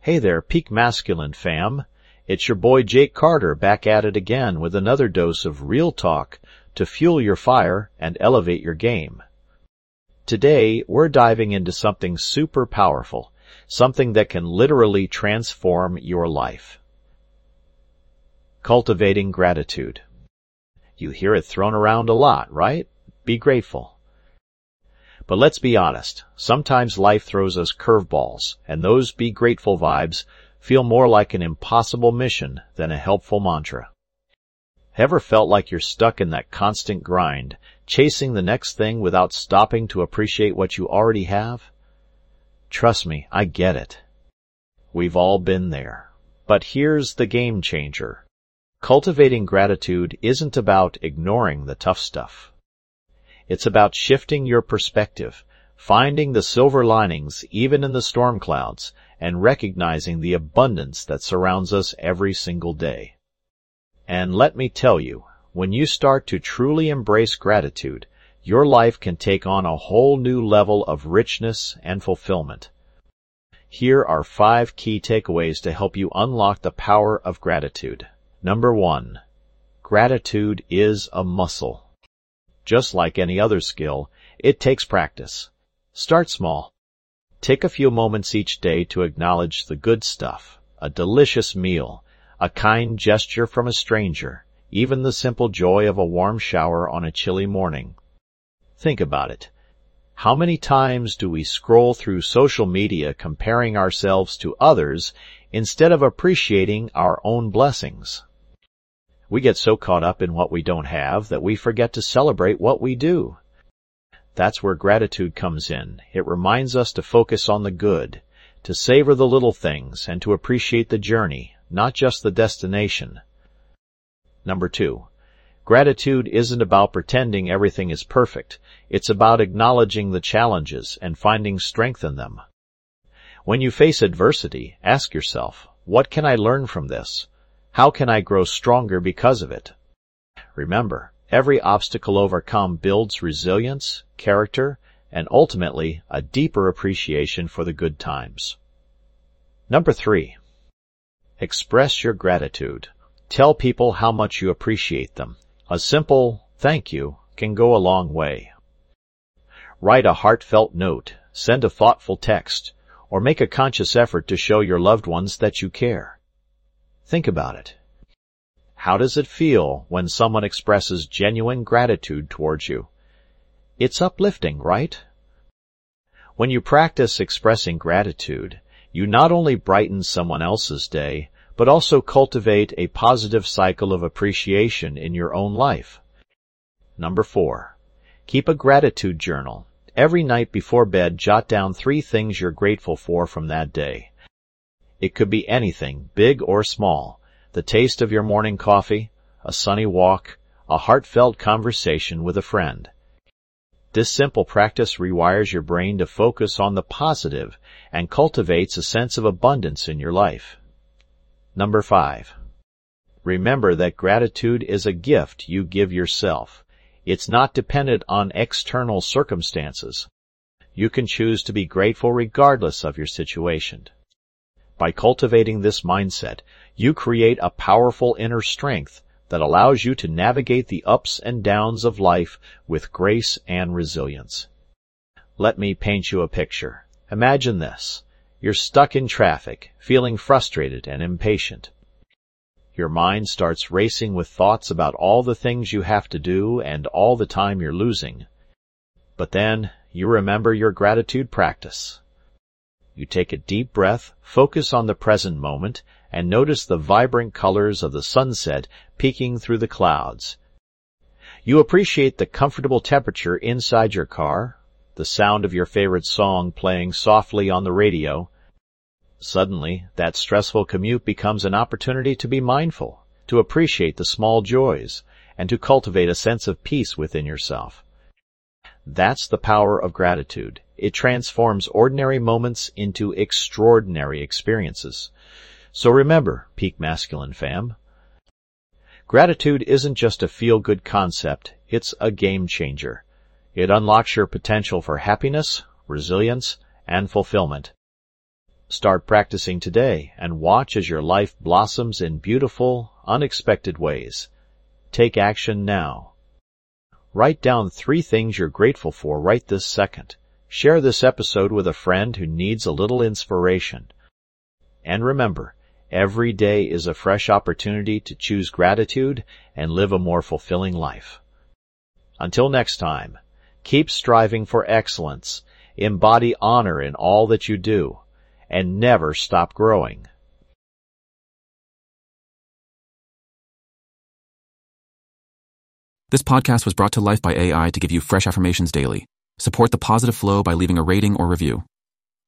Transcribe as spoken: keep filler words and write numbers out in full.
Hey there, Peak Masculine fam. It's your boy Jake Carter back at it again with another dose of real talk to fuel your fire and elevate your game. Today, we're diving into something super powerful, something that can literally transform your life. Cultivating gratitude. You hear it thrown around a lot, right? Be grateful. But let's be honest, sometimes life throws us curveballs, and those be grateful vibes feel more like an impossible mission than a helpful mantra. Ever felt like you're stuck in that constant grind, chasing the next thing without stopping to appreciate what you already have? Trust me, I get it. We've all been there. But here's the game changer. Cultivating gratitude isn't about ignoring the tough stuff. It's about shifting your perspective, finding the silver linings even in the storm clouds, and recognizing the abundance that surrounds us every single day. And let me tell you, when you start to truly embrace gratitude, your life can take on a whole new level of richness and fulfillment. Here are five key takeaways to help you unlock the power of gratitude. Number one, gratitude is a muscle. Just like any other skill, it takes practice. Start small. Take a few moments each day to acknowledge the good stuff, a delicious meal, a kind gesture from a stranger, even the simple joy of a warm shower on a chilly morning. Think about it. How many times do we scroll through social media comparing ourselves to others instead of appreciating our own blessings? We get so caught up in what we don't have that we forget to celebrate what we do. That's where gratitude comes in. It reminds us to focus on the good, to savor the little things, and to appreciate the journey, not just the destination. Number two, gratitude isn't about pretending everything is perfect. It's about acknowledging the challenges and finding strength in them. When you face adversity, ask yourself, what can I learn from this? How can I grow stronger because of it? Remember, every obstacle overcome builds resilience, character, and ultimately a deeper appreciation for the good times. Number three, express your gratitude. Tell people how much you appreciate them. A simple thank you can go a long way. Write a heartfelt note, send a thoughtful text, or make a conscious effort to show your loved ones that you care. Think about it. How does it feel when someone expresses genuine gratitude towards you? It's uplifting, right? When you practice expressing gratitude, you not only brighten someone else's day, but also cultivate a positive cycle of appreciation in your own life. Number four, keep a gratitude journal. Every night before bed, jot down three things you're grateful for from that day. It could be anything, big or small. The taste of your morning coffee, a sunny walk, a heartfelt conversation with a friend. This simple practice rewires your brain to focus on the positive and cultivates a sense of abundance in your life. Number five. Remember that gratitude is a gift you give yourself. It's not dependent on external circumstances. You can choose to be grateful regardless of your situation. By cultivating this mindset, you create a powerful inner strength that allows you to navigate the ups and downs of life with grace and resilience. Let me paint you a picture. Imagine this. You're stuck in traffic, feeling frustrated and impatient. Your mind starts racing with thoughts about all the things you have to do and all the time you're losing. But then you remember your gratitude practice. You take a deep breath, focus on the present moment, and notice the vibrant colors of the sunset peeking through the clouds. You appreciate the comfortable temperature inside your car, the sound of your favorite song playing softly on the radio. Suddenly, that stressful commute becomes an opportunity to be mindful, to appreciate the small joys, and to cultivate a sense of peace within yourself. That's the power of gratitude. It transforms ordinary moments into extraordinary experiences. So remember, Peak Masculine fam, gratitude isn't just a feel-good concept, it's a game changer. It unlocks your potential for happiness, resilience, and fulfillment. Start practicing today and watch as your life blossoms in beautiful, unexpected ways. Take action now. Write down three things you're grateful for right this second. Share this episode with a friend who needs a little inspiration. And remember, every day is a fresh opportunity to choose gratitude and live a more fulfilling life. Until next time, keep striving for excellence, embody honor in all that you do, and never stop growing. This podcast was brought to life by A I to give you fresh affirmations daily. Support the positive flow by leaving a rating or review.